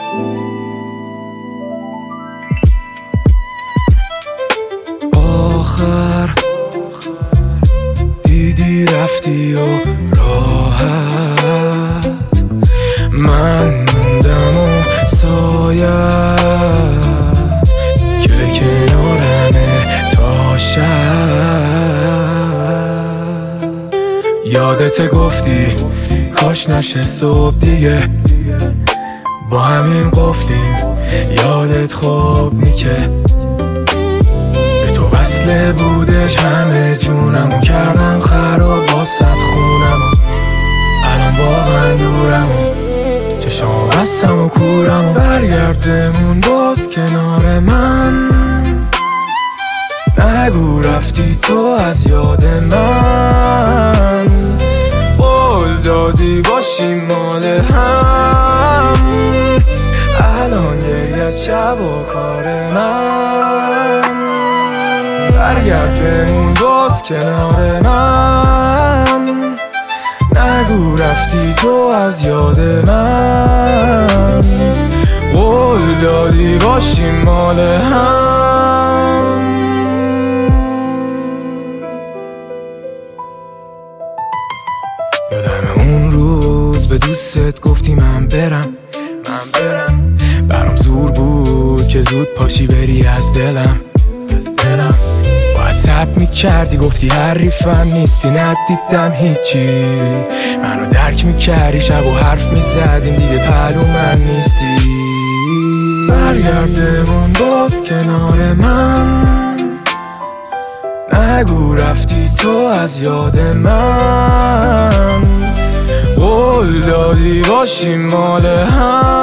آخر دیدی رفتی و راحت من موندم و سایت که کنارمه تا شب. یادت گفتی کاش نشه صبح دیگه با همین قفلیم، یادت خوب میکه به تو وصله بودش همه جونمو کردم خراب واسد خونمو، الان واقعا دورمو چشام بستم و کورمو. برگرد بمون باز کنار من، نگو رفتی تو از یاد من، قول دادی باشیم مال هم، الان گریه از شب و کار من. برگرد بمون باز کنار من، نگو رفتی تو از یاد من، قول دادی باشیم مال هم. یادم اون روز به دوستت گفتی من برم، برام زور بود که زود پاشی بری از دلم. باید صبر میکردی گفتی حریفم نیستی، ندیدم هیچی، منو درک میکردی شب و حرف میزدیم دیگه پهلو من نیستی. برگردمون باز کنار من، نگو رفتی تو از یاد من، قول دادی باشیم مال هم،